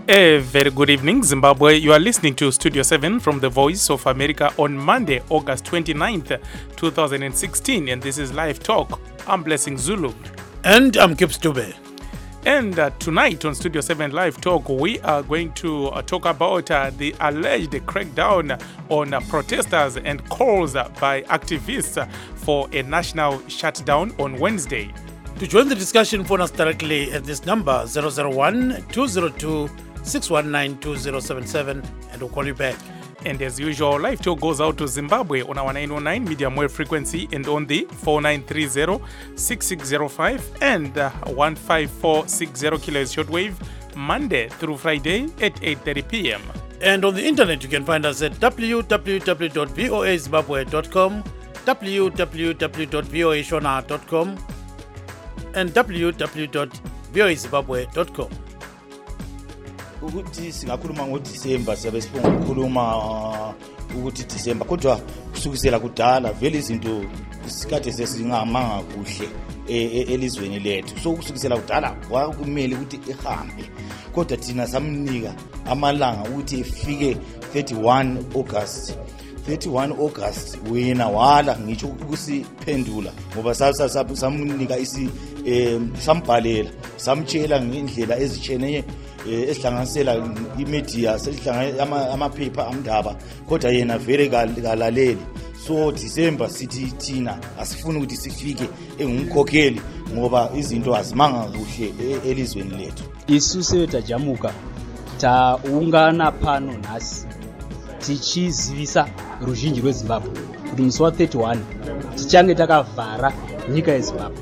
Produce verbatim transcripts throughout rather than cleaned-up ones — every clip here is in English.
A very good evening, Zimbabwe. You are listening to Studio seven from the Voice of America on Monday, August twenty-ninth, twenty sixteen, and this is Live Talk. I'm Blessing Zulu. And I'm Kip Stube. And uh, tonight on Studio seven Live Talk, we are going to uh, talk about uh, the alleged crackdown on uh, protesters and calls uh, by activists uh, for a national shutdown on Wednesday. To join the discussion, phone us directly at this number zero zero one, two zero two, six one nine, two zero seven seven, and we'll call you back. And as usual, Live Talk goes out to Zimbabwe on our nine oh nine medium wave frequency and on the four nine three zero, six six zero five and uh, one five four six zero kilohertz shortwave, Monday through Friday at eight thirty p.m. And on the internet, you can find us at w w w dot voa zimbabwe dot com, w w w dot voa shona dot com, and w w w dot voa zimbabwe dot com. Ukuthi singakhuluma ngoDisemba siyabe sifuna ukukhuluma ukuthi Disemba kodwa kusukisela kudala vele izinto isikhathi sesingamanga kuhle elizweni lethu so kusukisela kudala kwakumele ukuthi ihambe kodwa thina samnika amalanga ukuthi ifike thirty-one August thirty-one August wena wala ngisho ukusiphendula ngoba samnika isi sambhalela samtshela ngendlela ezicheneye esihlanganisela imedia sesihlangana amaphepha amndaba kodwa yena vele kalaleli so December sithi thina asifuni ukuthi sifike engumkhokheli ngoba izinto azimanga kuhle elizweni lethu. Isuse tajamuka taungana pano nhasi tichizivisa ruzhinji rweZimbabwe kuti musi wa thirty-one tichange takavhara nyika yeZimbabwe.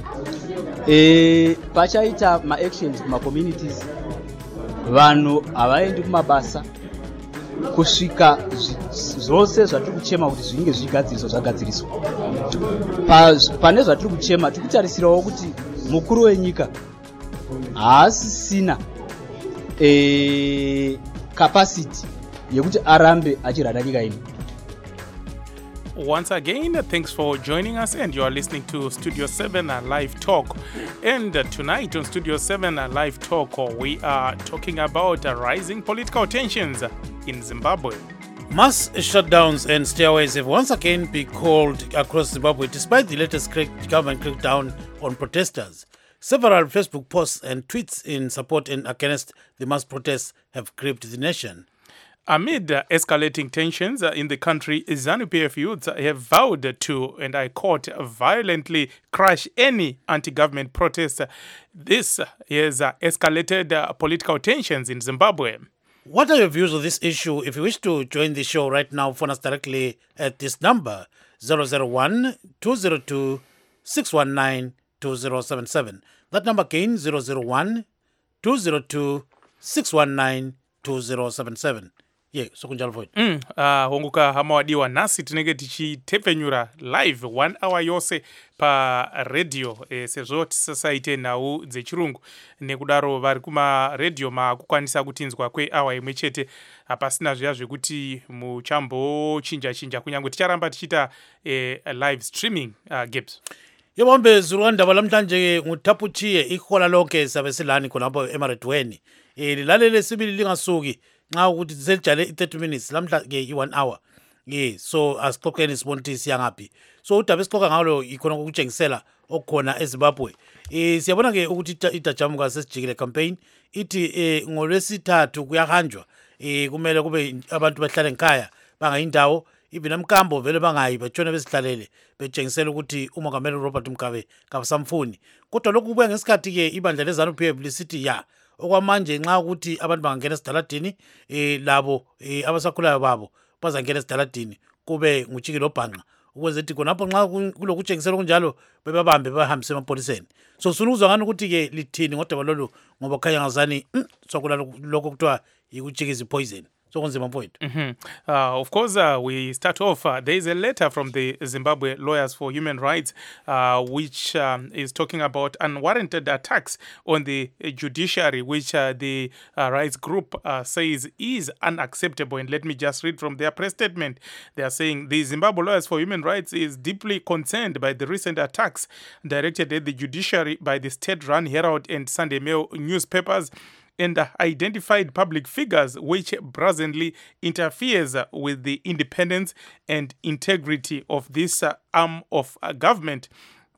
E, pachaita ma-actions kuma-communities vanhu havaendi kumabasa kusvika zvose zvatiri kuchema kuti zvinge zvigadziriswa zvagadziriswa. Pane zvatiri kuchema tiri kutarisirawo kuti mukuru wenyika haasisina e, capacity yekuti arambe achirada nyika ino. Once again, thanks for joining us, and you are listening to Studio seven uh, Live Talk. And uh, tonight on Studio seven uh, Live Talk, uh, we are talking about uh, rising political tensions in Zimbabwe. Mass shutdowns and stayaways have once again been called across Zimbabwe despite the latest crack- government crackdown on protesters. Several Facebook posts and tweets in support and against the mass protests have gripped the nation. Amid uh, escalating tensions uh, in the country, ZANU-P F youths have vowed to, and I quote, violently crush any anti-government protest. This has uh, escalated uh, political tensions in Zimbabwe. What are your views on this issue? If you wish to join the show right now, phone us directly at this number, zero zero one, two zero two, six one nine, two zero seven seven. That number again, zero zero one, two zero two, six one nine, two zero seven seven. Yeah, so kunjalo void. Mm, uh, honguka hamawadiwa nasi tinenge tichitepenyura live one hour yose pa radio e, sezvo tisasaite nhau dzechirungu nekudaro vari kuma radio makukwanisa kutinzwa kwehour imwe chete hapasina zviya zvekuti muchambochinja chinja kunyange ticharamba tichita e, live streaming uh, gaps. Yebombe zurwanda balamhlanje nguthapuchiye ikhola lonke sabe silani khonapho emaredweni. Eh lilalele sibili lingasuki nxa ukuthi selijale thirty minutes lamhla ke i-one hour. Yeah, so asixoxeni sibona ukuthi siyangaphi. So udaba esixoxa ngalo ikhona ukutshengisela okukhona eZimbabwe. Eh siyabona ke ukuthi itajamuka sesijikile campaign ithi eh ngolwesithathu kuyahanjwa. Eh kumele kube abantu bahlale ekhaya bangayindawo ibi namkambo vele bangayi batshone besihlalele betshengisela ukuthi umongameli Robert Mugabe kabasamfuni. Kodwa lokhu kubuya ngesikhathi ke ibandla leZANU-P F lisithi ya okwamanje nxa ukuthi abantu bangena esidaladini eh labo eh abasakhulayo babo bazangena esidaladini kube nguchiki lobhanqa ukwenza ukuthi khonapho nxa kulokutshengisela kunjalo bebabambe bahambise emapoliseni. So sifuna ukuzwa ngani ukuthi ke lithini ngodaba lolu ngoba khanya ngazani sokula lokho kuthiwa yikuchikiza poison. Mm-hmm. Uh, of course, uh, we start off. Uh, there is a letter from the Zimbabwe Lawyers for Human Rights, uh, which um, is talking about unwarranted attacks on the judiciary, which uh, the uh, rights group uh, says is unacceptable. And let me just read from their press statement. They are saying the Zimbabwe Lawyers for Human Rights is deeply concerned by the recent attacks directed at the judiciary by the state-run Herald and Sunday Mail newspapers, and uh, identified public figures, which brazenly interferes uh, with the independence and integrity of this uh, arm of uh, government.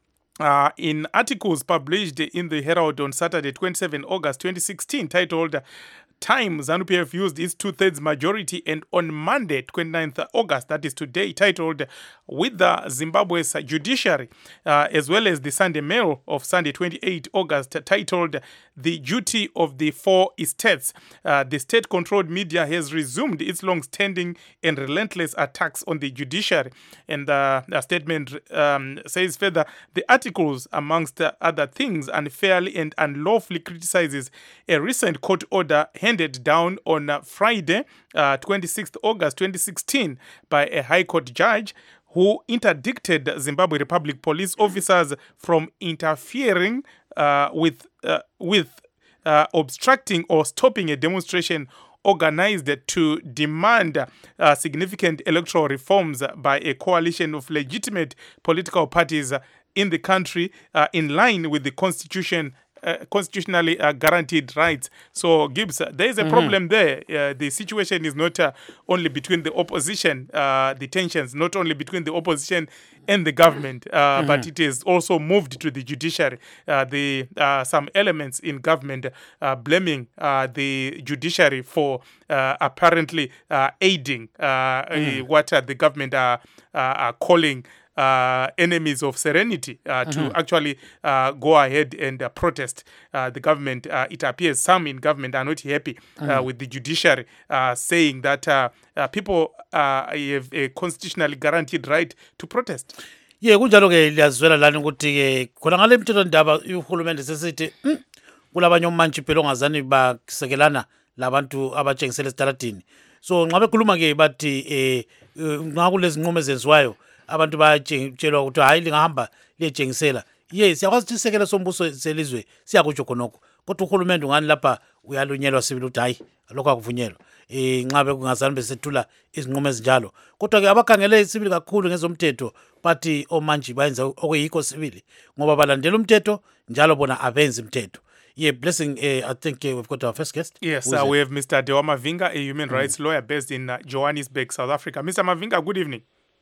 Uh, in articles published in the Herald on Saturday, twenty-seventh of August twenty sixteen, titled Time, ZANU-P F used its two-thirds majority, and on Monday, twenty-ninth of August, that is today, titled With the Zimbabwe's Judiciary, uh, as well as the Sunday Mail of Sunday, twenty-eighth of August, titled The Duty of the Four Estates. Uh, the state-controlled media has resumed its long-standing and relentless attacks on the judiciary. And uh, the statement um, says further, the articles, amongst other things, unfairly and unlawfully criticizes a recent court order handed down on uh, Friday, uh, twenty-sixth of August twenty sixteen, by a High Court judge who interdicted Zimbabwe Republic police officers from interfering uh, with uh, with uh, obstructing or stopping a demonstration organized to demand uh, significant electoral reforms by a coalition of legitimate political parties in the country, uh, in line with the constitution. Uh, constitutionally uh, guaranteed rights. So, Gibbs, uh, there is a mm-hmm. problem there. Uh, the situation is not uh, only between the opposition, uh, the tensions, not only between the opposition and the government, uh, mm-hmm. but it is also moved to the judiciary. Uh, the uh, some elements in government uh, blaming uh, the judiciary for uh, apparently uh, aiding uh, mm-hmm. what uh, the government are, uh, are calling Uh, enemies of serenity uh, to mm-hmm. actually uh, go ahead and uh, protest uh, the government. Uh, it appears some in government are not happy mm-hmm. uh, with the judiciary, uh, saying that uh, uh, people uh, have a constitutionally guaranteed right to protest. Ye kunjalo ke liyazwela lana ukuthi ke khona ngale mthetho ndaba uhulumende sesithi mm, kulabanye omantshi phela ongazani basekelana labantu abatshengisela esitaladini. So nxa bekhuluma ke bathi eh nxa kulezi nqumo ezenziwayo abantu bayatshelwa ukuthi hayi lingahamba liyejengisela. Yes, siyakwazi ukuthi isekela sombuso selizwe siyakutsho khonokho, kodwa uhulumende ungani lapha uyalunyelwa sibili ukuthi hayi lokho akuvunyelwa eh nxa bekungazani besethula izinqumo ezinjalo. Kodwa ke abakhangele isibili kakhulu ngezomthetho bathi omanje bayenza okuyikho sibili ngoba balandela umthetho njalo bona abenzi umthetho. Yeah, Blessing, uh, I think uh, we've got our first guest. Yes, uh, we have Mister Dewa Mavinga, a human mm. rights lawyer based in uh, Johannesburg, South Africa. Mister Mavinga, good evening.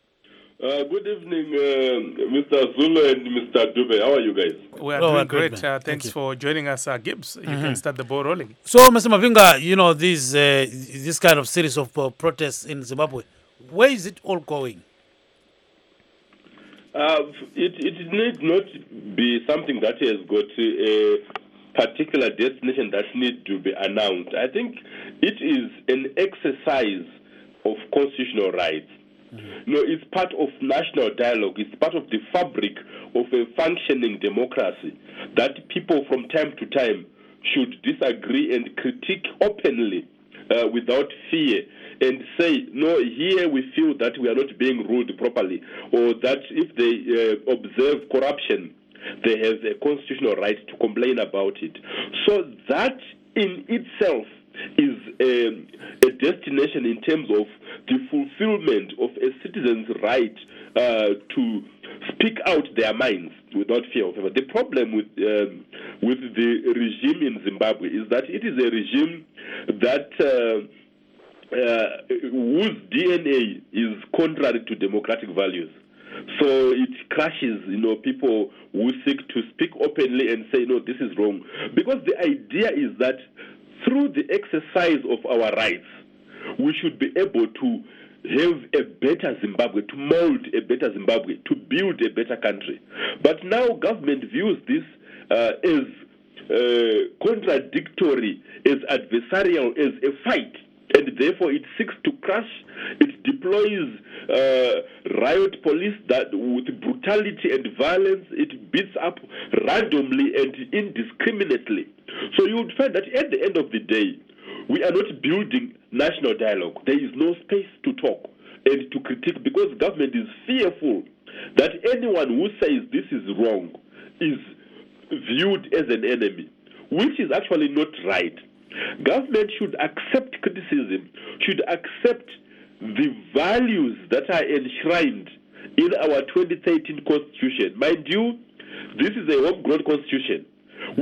Uh, good evening, uh, Mister Zulu and Mister Dube. How are you guys? We are oh, doing great. great. Uh, thanks Thank for joining us, uh, Gibbs. You mm-hmm. can start the ball rolling. So, Mister Mavinga, you know, this, uh, this kind of series of uh, protests in Zimbabwe, where is it all going? Uh, it, it need not be something that has got a particular destination that needs to be announced. I think it is an exercise of constitutional rights. Mm-hmm. No, it's part of national dialogue. It's part of the fabric of a functioning democracy that people from time to time should disagree and critique openly uh, without fear and say, no, here we feel that we are not being ruled properly, or that if they uh, observe corruption, they have a constitutional right to complain about it. So that in itself is a, a destination in terms of the fulfillment of a citizen's right uh, to speak out their minds without fear of ever. The problem with um, with the regime in Zimbabwe is that it is a regime that uh, uh, whose D N A is contrary to democratic values. So it crushes, you know, people who seek to speak openly and say, no, this is wrong. Because the idea is that through the exercise of our rights, we should be able to have a better Zimbabwe, to mold a better Zimbabwe, to build a better country. But now government views this uh, as uh, contradictory, as adversarial, as a fight, and therefore it seeks to crush. It deploys uh, riot police that with brutality and violence, it beats up randomly and indiscriminately. So you would find that at the end of the day, we are not building national dialogue. There is no space to talk and to critique because government is fearful that anyone who says this is wrong is viewed as an enemy, which is actually not right. Government should accept criticism, should accept the values that are enshrined in our twenty thirteen constitution. Mind you, this is a homegrown constitution, which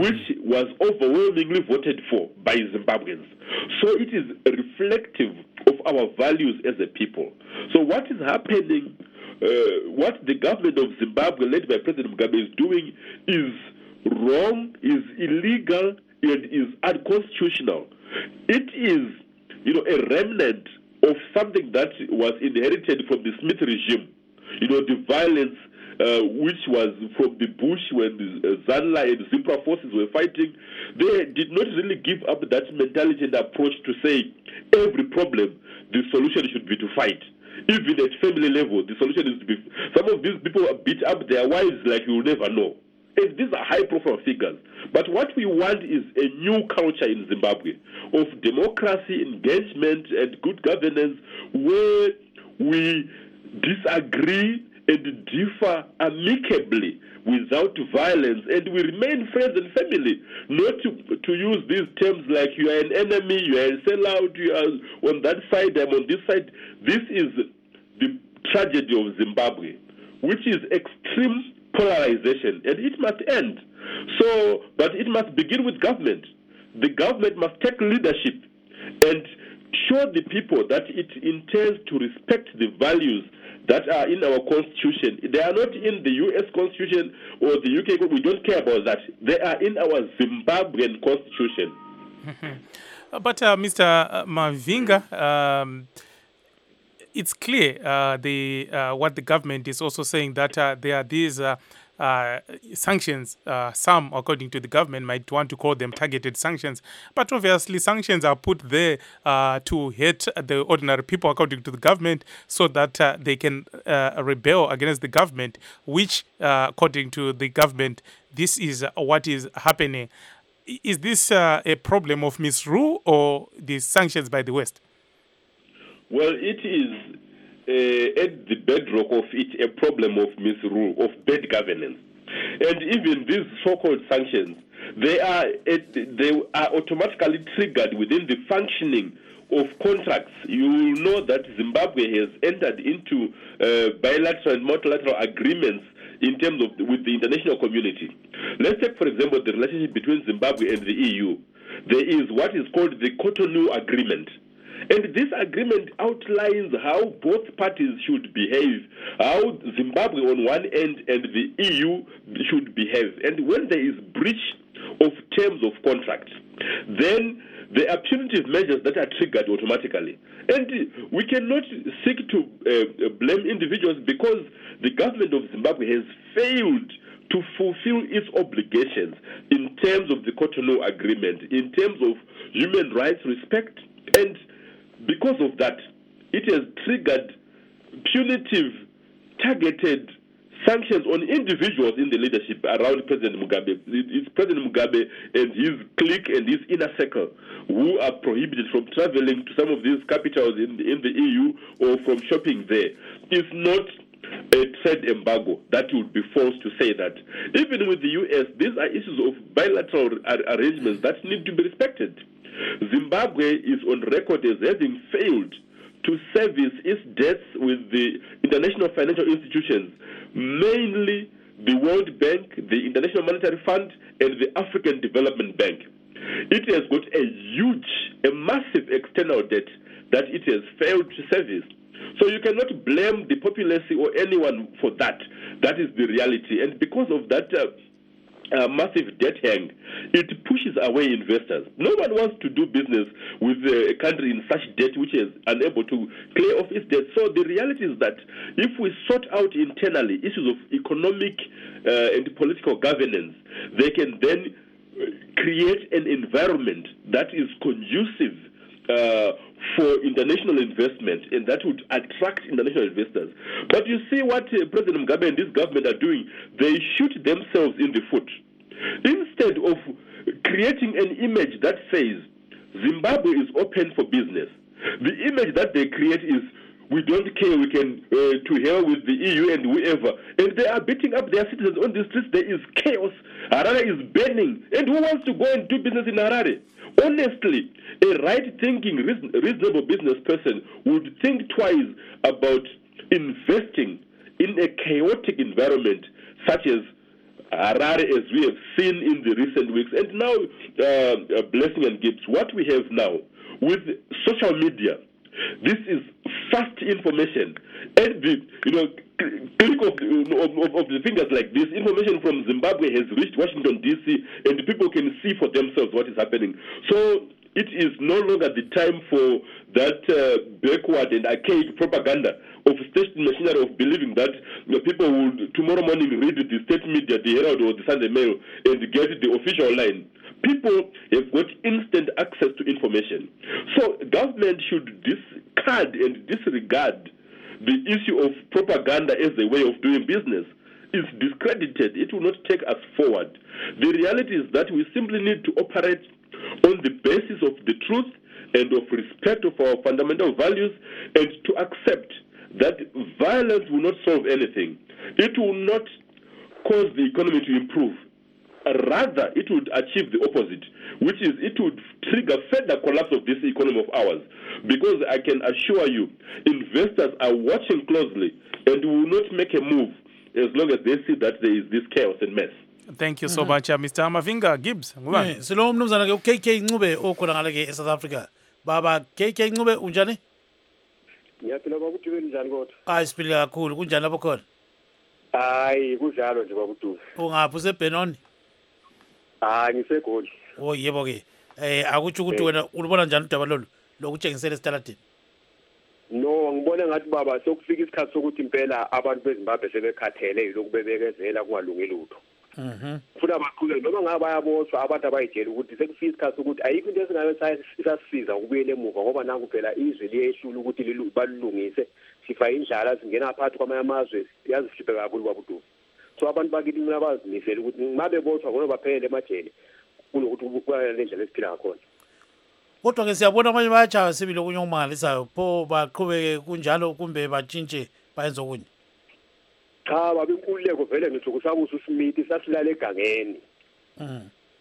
was overwhelmingly voted for by Zimbabweans. So it is reflective of our values as a people. So what is happening, uh, what the government of Zimbabwe led by President Mugabe is doing is wrong, is illegal, and is unconstitutional. It is, you know, a remnant of something that was inherited from the Smith regime. You know, the violence uh, which was from the bush when the uh, Zanla and Zimbabwe forces were fighting. They did not really give up that mentality and approach to say every problem, the solution should be to fight. Even at family level, the solution is to be... Some of these people beat up their wives like you will never know. And these are high-profile figures. But what we want is a new culture in Zimbabwe of democracy, engagement, and good governance where we disagree and differ amicably without violence, and we remain friends and family, not to, to use these terms like you are an enemy, you are a sellout, you are on that side, I'm on this side. This is the tragedy of Zimbabwe, which is extreme polarization, and it must end. So, but it must begin with government. The government must take leadership and show the people that it intends to respect the values that are in our constitution. They are not in the U S constitution or the U K. We don't care about that. They are in our Zimbabwean constitution. Mm-hmm. But uh, Mister Mavinga, um, it's clear uh, the uh, what the government is also saying, that uh, there are these uh, uh, sanctions. Uh, some, according to the government, might want to call them targeted sanctions. But obviously, sanctions are put there uh, to hit the ordinary people, according to the government, so that uh, they can uh, rebel against the government, which, uh, according to the government, this is what is happening. Is this uh, a problem of misrule or the sanctions by the West? Well, it is uh, at the bedrock of it a problem of misrule, of bad governance. And even these so-called sanctions, they are they are automatically triggered within the functioning of contracts. You will know that Zimbabwe has entered into uh, bilateral and multilateral agreements in terms of the, with the international community. Let's take, for example, the relationship between Zimbabwe and the E U. There is what is called the Cotonou Agreement. And this agreement outlines how both parties should behave, how Zimbabwe on one end and the E U should behave. And when there is breach of terms of contract, then there are punitive measures that are triggered automatically. And we cannot seek to uh, blame individuals because the government of Zimbabwe has failed to fulfill its obligations in terms of the Cotonou Agreement, in terms of human rights respect, and because of that, it has triggered punitive, targeted sanctions on individuals in the leadership around President Mugabe. It's President Mugabe and his clique and his inner circle who are prohibited from traveling to some of these capitals in the, in the E U or from shopping there. It's not a trade embargo that would be forced to say that. Even with the U S, these are issues of bilateral ar- arrangements that need to be respected. Zimbabwe is on record as having failed to service its debts with the international financial institutions, mainly the World Bank, the International Monetary Fund, and the African Development Bank. It has got a huge, a massive external debt that it has failed to service. So you cannot blame the populace or anyone for that. That is the reality. And because of that uh, uh, massive debt hang, it pushes away investors. No one wants to do business with a country in such debt which is unable to clear off its debt. So the reality is that if we sort out internally issues of economic uh, and political governance, they can then create an environment that is conducive uh, for international investment, and that would attract international investors. But you see what uh, President Mugabe and this government are doing, they shoot themselves in the foot. Instead of creating an image that says Zimbabwe is open for business, the image that they create is we don't care, we can uh, to hell with the E U and whoever. And they are beating up their citizens on the streets. There is chaos. Harare is burning. And who wants to go and do business in Harare? Honestly, a right-thinking, reasonable business person would think twice about investing in a chaotic environment such as Harare, as we have seen in the recent weeks. And now, uh, uh, Blessing and Gibbs, what we have now with social media, this is fast information. And the, you know, click of, of, of the fingers like this, information from Zimbabwe has reached Washington, D C, and the people can see for themselves what is happening. So it is no longer the time for that uh, backward and archaic propaganda of state machinery of believing that you know, people will tomorrow morning read the state media, the Herald or the Sunday Mail, and get the official line. People have got instant access to information. So government should discard and disregard the issue of propaganda as a way of doing business. It's discredited. It will not take us forward. The reality is that we simply need to operate on the basis of the truth and of respect of our fundamental values, and to accept that violence will not solve anything. It will not cause the economy to improve. Rather, it would achieve the opposite, which is it would trigger further collapse of this economy of ours. Because I can assure you, investors are watching closely and will not make a move as long as they see that there is this chaos and mess. Thank you so mm-hmm. much, uh, Mister Amavinga Gibbs. Yeah, silo mnumzana ke K K Ncube okhona ngale ke eSouth Africa. Baba K K Ncube unjani? Ngiyaphila babudume njani kodwa? Hayi siphila kakhulu kunjani lapho khona? Hayi kunjalo nje babudume. Ungaphi useBenoni? Ah ngisegoli. Oh yebo ke. Eh akuthi ukuthi wena ulibona njani udaba lolu lokutshengisela esitaladini? No ngibona ngathi baba sokufika isikhathi sokuthi impela abantu beZimbabwe sebekhathele lokhu bebekezela kungalungi lutho. Mhm. Funa baqhubeke noma ngabe bayaboshwa abantu abayitshela ukuthi sekufika isikhathi sokuthi ayikho into esingabe sasisiza ukubuyela emuva ngoba nangu phela izwe liyehlula ukuthi balungise sifa indlala singena phakathi kwamanye amazwe yazihluphe kakhulu kwabudumo. So abantu bakithi mina bazimisela ukuthi ngabe boshwa ngoba baphele emajele kunokuthi ukubukela lendlela esiphila ngakhona. Kodwa ke siyabona abanye bayachaya sibili okunyomangalisayo pho baqhubeke kunjalo kumbe batshintshe bayenza okunye. Cha babe inkululeko vele ngithi kusabusa uSmith sasilala egangeni. Mhm.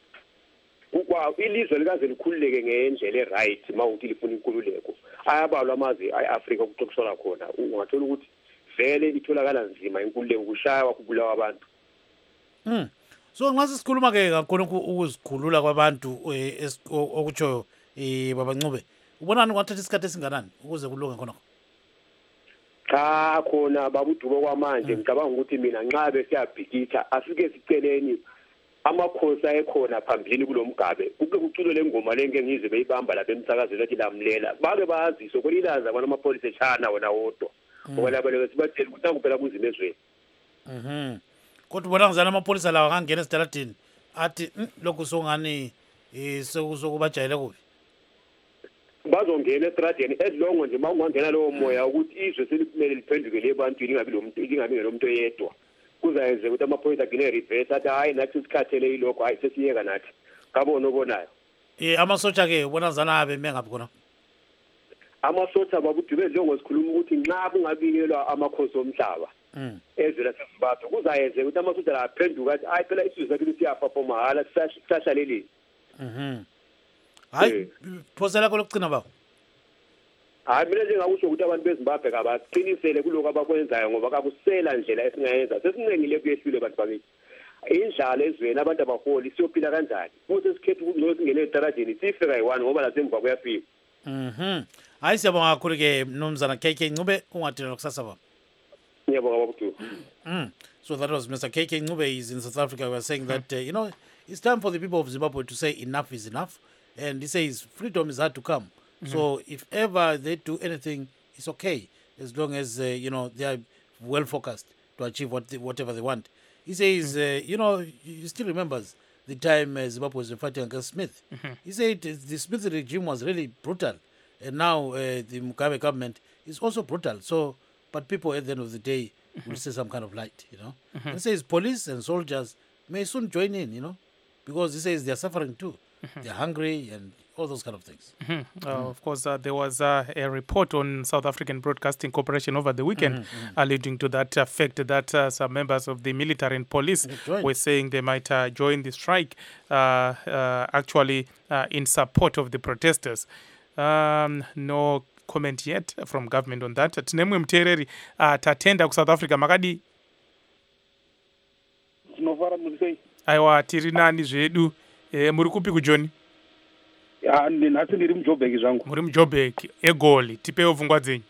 Ukwa ilizwe likaze likhululeke ngendlela eright mawuthi lifuna inkululeko. Ayabalwa amazwe eAfrika ukuxoxisana khona. Ungathola ukuthi vele itholakala nzima inkululeko kushaya wakubulawa abantu. Mhm. So nxa sisikhuluma ke kakhulu ukuzikhulula kwabantu okutsho eh baba Ncube. Ubonani kwathatha isikhathi esinganani ukuze kulunge khona? Cha khona babudubo kwamanje ngicabanga ukuthi mina nxa besiyabhikitha asike siceleni amakhosi ayekhona phambili kulomgabe kuke kuculo lengoma lenke ngize beyibamba lapha emsakazweni ethi lamlela bake bayaziso kwelilaza abantu amapolice echana wona wodwa ngoba labo sibathela ukuthi akuphela kuzimo ezweni. Mhm. Kodwa ubona ngizana amapolice lawa angangena esitaladini athi lokhu songani eh sokubajayele kubi. Bazongena estradeni edlongo nje mawungangena lowo moya ukuthi izwe seliphumele liphenduke lebantwini ingabi lo muntu ingabi ngelomuntu oyedwa kuzayenze ukuthi amaphoyisa agcine reverse athi hayi nathi sikhathele ilokho hayi sesiyeka nathi ngabona obonayo eh amasotsha ke ubona ngizana abe mengabi khona amasotsha babudume dlongo sikhuluma ukuthi nxa kungabiyelwa amakhosi omhlaba mhm ezwe laseZimbabwe kuzayenze ukuthi amasotsha la aphenduka athi hayi phela isizwe sakithi siyafa for mahala sisahlaleli. Mhm. Hayi phosela kolokugcina baba. Hayi mina nje ngakusho ukuthi abantu beZimbabwe kabaqinisele kuloko abakwenzayo ngoba kabusela ndlela esingayenza sesincengile kuyehlule abantu bakithi. Indlala ezweni abantu abaholi siyophila kanjani? Futhi sikhethe ukuthi singene etaradini sife kayi-one ngoba lasemva kuyafika. Mhm. Hayi siyabonga kakhulu ke mnumzana K K Ncube ungadinwa kusasa baba. Ngiyabonga babudume. Mhm. So that was Mister K K Ncube. He's in South Africa. We are saying that uh, you know it's time for the people of Zimbabwe to say enough is enough. And he says freedom is hard to come. Mm-hmm. So if ever they do anything, it's okay as long as uh, you know they are well focused to achieve what they, whatever they want. He says, mm-hmm. uh, you know, he still remembers the time uh, Zimbabwe was fighting against Smith. Mm-hmm. He said the Smith regime was really brutal, and now uh, the Mugabe government is also brutal. So, but people at the end of the day mm-hmm. will see some kind of light, you know. Mm-hmm. He says police and soldiers may soon join in, you know, because he says they are suffering too. Mm-hmm. They're hungry and all those kind of things. Mm-hmm. Uh, mm-hmm. Of course, uh, there was uh, a report on South African Broadcasting Corporation over the weekend mm-hmm. alluding to that uh, fact that uh, some members of the military and police were saying they might uh, join the strike uh, uh, actually uh, in support of the protesters. Um, no comment yet from government on that. Tinemwe mtereri uh, tatenda ku South Africa makadi. tinofara muri sei? Aiwa, tiri nani zvedu. E, muri kupi kujoni? Ya, nhasi ndiri muJoburg zvangu. Muri muJoburg, eGoli, tipewo pfungwa dzenyu.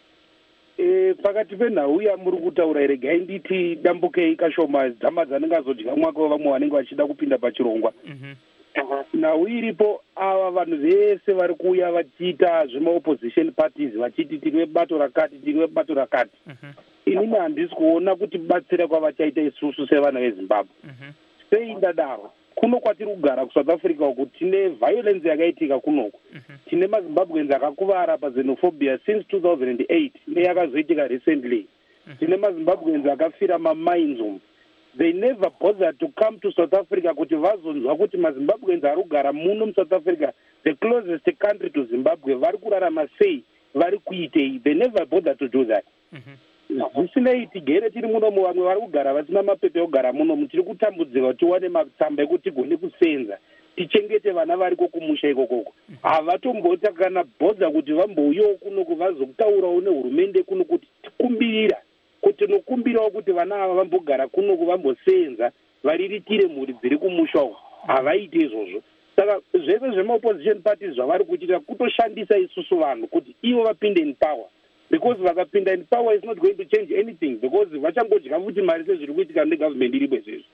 E, pakati penhau ya muri kutaura regai nditi dambukei kashoma dzama dzandingazodya mwaka wevamwe vanenge vachida kupinda pachirongwa. Mhm. Nhau iripo ava vanhu vese vari kuuya vachiita zvemaopposition parties vachiti tine bato rakati tine bato rakati. Mhm. Inini handisi kuona kuti batsira kwavachaita isusu sevana veZimbabwe. Mhm. Sei ndadaro? Kuno kwatiri kugara kuSouth Africa uku tine violence yakaitika kunoko. Mhm. Tine maZimbabweans akakuvara paxenophobia since two thousand eight neyakazoitika recently. Tine maZimbabweans akafira mamines umu. They never bothered to come to South Africa kuti vazonzwa kuti maZimbabweans ari kugara muno muSouth Africa, the closest country to Zimbabwe, vari kurarama sei, vari kuitei. They never bothered to do that. Zvisinei tigere tiri munomu, vamwe vari kugara vasina mapepe okugara munomu, tiri kutambudzika kuti tiwane matsamba ekuti tigone kusenza, tichengete vana variko kumusha ikokoko. Havatombota kana bhodha kuti vambouyawo kunoku vazotaurawo nehurumende kuno kuti tikumbirira kuti tinokumbirawo kuti vana ava vambogara kunoku vambosenza variritire mhuri dziri kumusha uko. Havaiti izvozvo. Saka zvese zvemaopposition parties zvavari kuchita kutoshandisa isusu vanhu kuti ivo vapinde in power. Because vakapinda in power is not going to change anything, because vachangodya futi mari sezviri kuitika negovernment iripo izvezvi.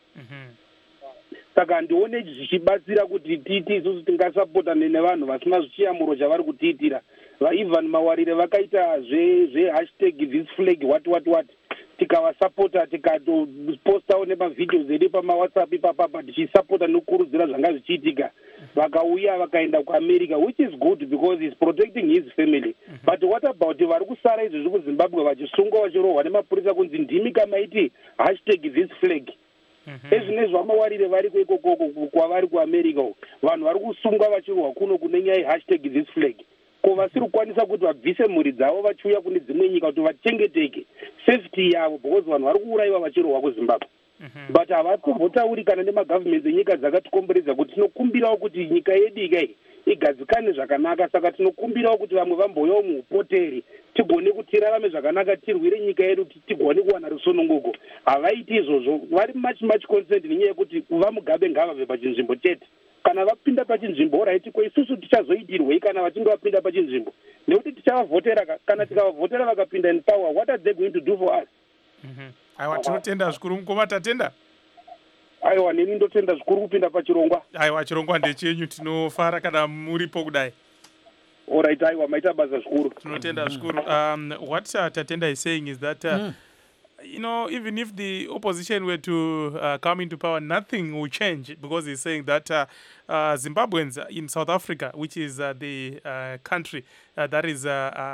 Saka handione zvichibatsira kuti titi isusu tingasapotane nevanhu vasina zvichiyamuro chavari kutiitira. VaIvan Mawarire vakaita zvehashtag this flag what what what, tikavasapota tikatopostawo nemavhidhios edu pamawhatsapp ipapapa tichisapota nokurudzira zvanga zvichiitika. Vakauya vakaenda kuAmerica, which is good because he's protecting his family. But what about vari kusara izvezvi kuZimbabwe vachisungwa vachirohwa nemapurisa kunzi ndimi kamaiti hashtag this flag. Ezvinezvi vamawarire variko ikokoko kwavari kuAmerica, vanhu vari kusungwa vachirohwa kuno kune nyaya hashtag this flag. Ko vasiri kukwanisa kuti vabvise mhuri dzavo vachiuya kune dzimwe nyika kuti vachengeteke safety yavo, because vanhu vari kuurayiwa vachirohwa kuZimbabwe. But havatombotauri kana nemagovernments enyika dzakatikomberedza kuti tinokumbirawo kuti nyika yedu ikai igadzikane zvakanaka. Saka tinokumbirawo kuti vamwe vambouyawo muupoteri tigone kuti tirarame zvakanaka, tirwire nyika yedu, tigone kuwana rusununguko. Havaiti izvozvo. Vari much much concerned nenyaya yekuti vamugabe ngavabve pachinzvimbo chete. Kana vapinda pachinzvimbo oraiti ko isusu tichazoitirwei kana vachinge vapinda pachinzvimbo, nekuti tichavavhotera. Kana tikavavhotera vakapinda in power, what are they going to do for us? Aiwa, tinotenda zvikuru mukoma, tatenda. Aiwa, neni ndotenda zvikuru kupinda pachirongwa. Aiwa, chirongwa ndechenyu, tinofara kana muripo kudai. Alright, aiwa, maita basa zvikuru. Tinotenda zvikuru. Um, what uh, Tatenda is saying is that uh, mm. you know, even if the opposition were to uh, come into power, nothing will change, because he's saying that uh, uh, Zimbabweans in South Africa, which is uh, the uh, country uh, that is uh,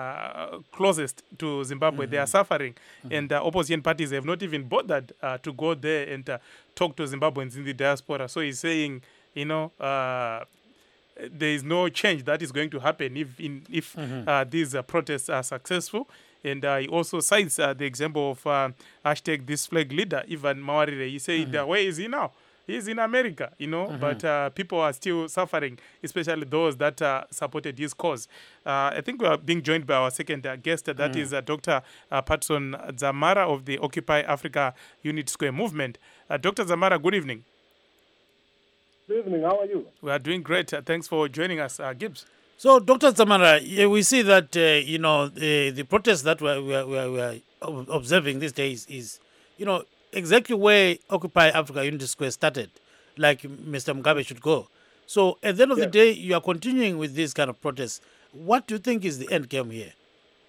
uh, closest to Zimbabwe, mm-hmm. they are suffering. Mm-hmm. And uh, opposition parties have not even bothered uh, to go there and uh, talk to Zimbabweans in the diaspora. So he's saying, you know, uh, there is no change that is going to happen if, in, if mm-hmm. uh, these uh, protests are successful. And uh, he also cites uh, the example of uh, hashtag this flag leader, Ivan Mawarire. He said, mm-hmm. uh, where is he now? He's in America, you know, mm-hmm. but uh, people are still suffering, especially those that uh, supported his cause. Uh, I think we are being joined by our second uh, guest, that mm-hmm. is uh, Doctor Uh, Patson Dzamara of the Occupy Africa Unity Square movement. Uh, Doctor Dzamara, good evening. Good evening, how are you? We are doing great. Uh, thanks for joining us, uh, Gibbs. So, Doctor Dzamara, we see that, uh, you know, the, the protests that we are, we, are, we are observing these days is, you know, exactly where Occupy Africa Unity Square started, like Mister Mugabe should go. So, at the end of yeah. the day, you are continuing with this kind of protests. What do you think is the end game here?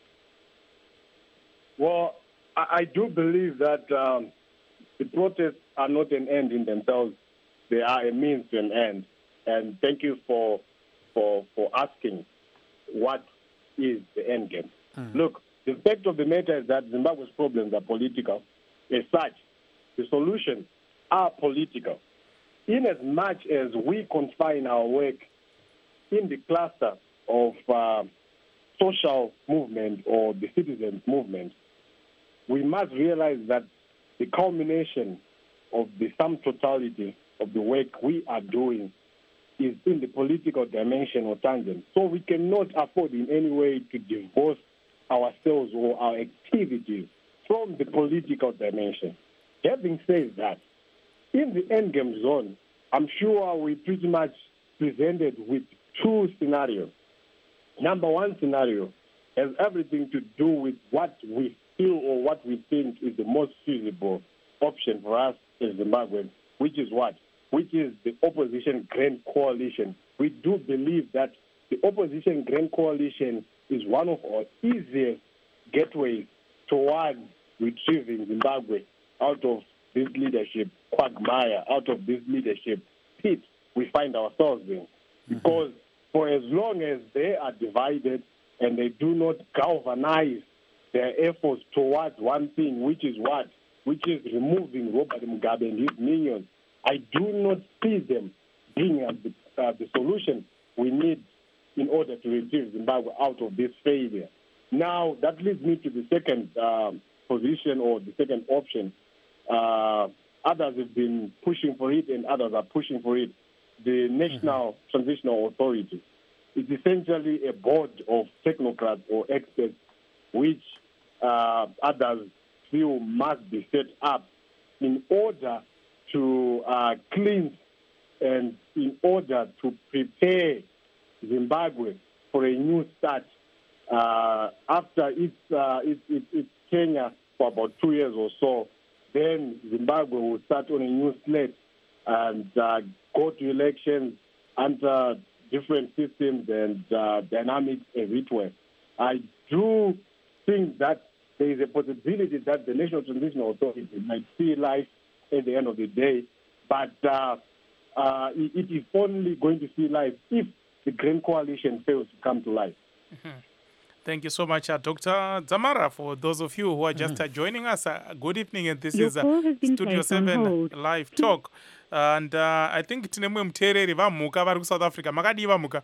Well, I, I do believe that um, the protests are not an end in themselves. They are a means to an end. And thank you for for, for asking what is the end game. Mm-hmm. Look, the fact of the matter is that Zimbabwe's problems are political. As such, the solutions are political. In as much as we confine our work in the cluster of uh, social movement or the citizens' movement, we must realize that the culmination of the sum totality of the work we are doing is in the political dimension or tangent. So we cannot afford in any way to divorce ourselves or our activities from the political dimension. Having said that, in the endgame zone, I'm sure we pretty much presented with two scenarios. Number one scenario has everything to do with what we feel or what we think is the most feasible option for us as Zimbabweans, which is what? Which is the opposition grand coalition. We do believe that the opposition grand coalition is one of our easiest gateways towards retrieving Zimbabwe out of this leadership quagmire, out of this leadership pit we find ourselves in. Because for as long as they are divided and they do not galvanize their efforts towards one thing, which is what? Which is removing Robert Mugabe and his minions, I do not see them being uh, the, uh, the solution we need in order to retrieve Zimbabwe out of this failure. Now, that leads me to the second uh, position or the second option. Uh, others have been pushing for it and others are pushing for it. The National mm-hmm. Transitional Authority. It's essentially a board of technocrats or experts which uh, others feel must be set up in order to uh, cleanse and in order to prepare Zimbabwe for a new start uh, after its, uh, its, its, its tenure for about two years or so. Then Zimbabwe will start on a new slate and uh, go to elections under different systems and uh, dynamics as it were. I do think that there is a possibility that the National Transitional Authority might see life at the end of the day, but uh, uh, it, it is only going to see life if the Grand Coalition fails to come to life. Mm-hmm. Thank you so much, uh, Doctor Dzamara. For those of you who are just uh, joining us, uh, good evening, and this Your is uh, call has been Studio placed on seven hold. Live Talk. And uh, I think tine mwe mtereri vamuka vari kuSouth Africa. Makadi vamuka?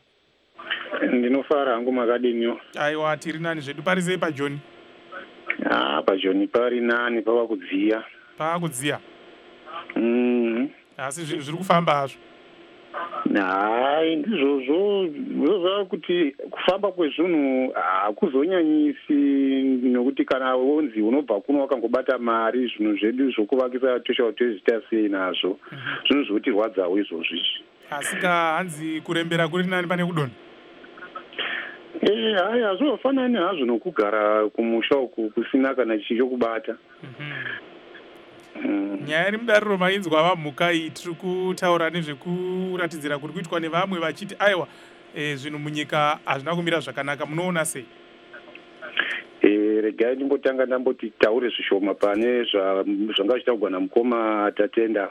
Ndinofara hangu makadinyo. Aiwa, tiri nani zvedu pari sei paJoni? Ah, paJoni pari nani pava kudziya. Pava kudziya. Mm. Asi zviri kufamba hazvo. Hai, ndizvozvo zvozva kuti kufamba kwezvinhu hakuzonyanyisi nokuti kana wonzi unobva kuno wakangobata mari zvinhu zvedu zvokuvakisa tosha tozita sei nazvo. Zvinhu zvotirwadzawo izvozvo. Asi hanzi kurembera kuri nani pane kudonha. Eh, hai hazvofanani hazvo nokugara kumusha uku kusina kana chokubata. Nyaya iri mudariro mainzwa vamhuka iyi tiri kutaura nezvekuratidzira kuri kuitwa nevamwe vachiti aiwa e, zvinhu munyika hazvina kumira zvakanaka, munoona sei? E, regai ndimbotanga ndamboti taure zvishoma pane zvanga zvichitaurwa namukoma Tatenda.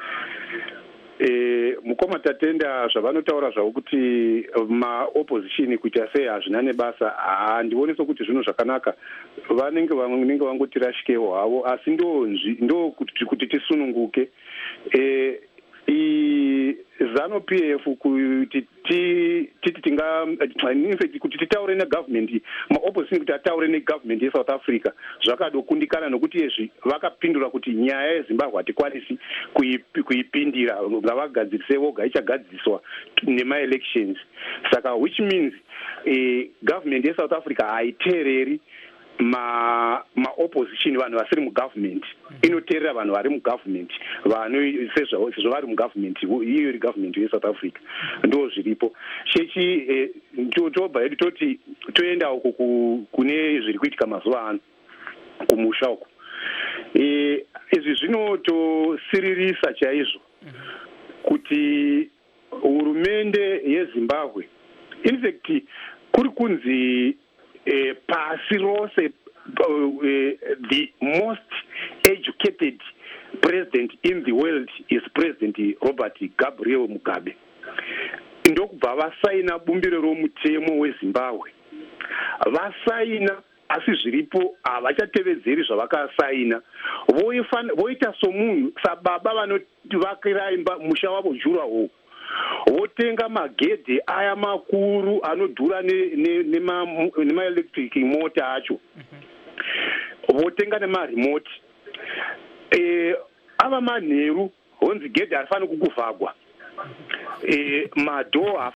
E, mukoma Tatenda zvavanotaura zvavo kuti maopposition kuita sei hazvina nebasa, handioni sokuti zvinhu zvakanaka. Vanenge vanenge vangoti rashikewo havo, asi ndo ndo kuti kuti tisununguke. E, i Zanu P F kuti titi tinga kuti titaure negovernment, maopposition kuti ataure negovernment yeSouth Africa zvakadokundikana nokuti izvi vakapindura kuti nyaya yeZimbabwe hatikwanisi kuipindira, ngavagadzirise voga ichagadziswa nema-elections. Saka which means eh, government yeSouth Africa haiteereri ma ma opposition vanhu vasiri mugovernment, inoteerera vanhu vari mugovernment, vanhu sezvo sezvo vari mugovernment, iyo iri government yeSouth Africa. Ndo zviripo chechi eh, tobva hedu toti toenda uko kune zviri kuitika mazuva ano kumusha uko. Eh, izvi zvinotosiririsa chaizvo kuti hurumende yeZimbabwe in fact kuri kunzi Uh, pasi rose uh, uh, the most educated president in the world is President Robert Gabriel Mugabe. Ndokubva vasaina bumbiro romutemo weZimbabwe. Vasaina asi zviripo havachatevedzeri zvavakasaina. Voita somunhu sababa vanovakira imba musha wavo juraho. Votenga magedhe aya makuru anodhura nema-electric mota acho. Votenga nema-remote. Eh, ava manheru honzi gedhe harifani kukuvhagwa. Eh, madho